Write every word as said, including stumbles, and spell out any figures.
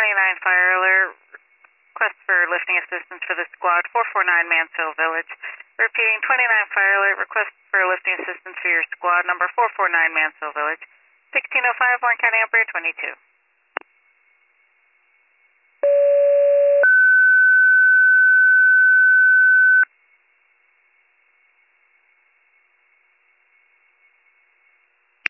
twenty-nine fire alert. Request for lifting assistance for the squad four four nine Mansfield Village. Repeating, twenty-nine fire alert. Request for lifting assistance for your squad number four four nine Mansfield Village. sixteen oh five, Warren County Operator twenty-two.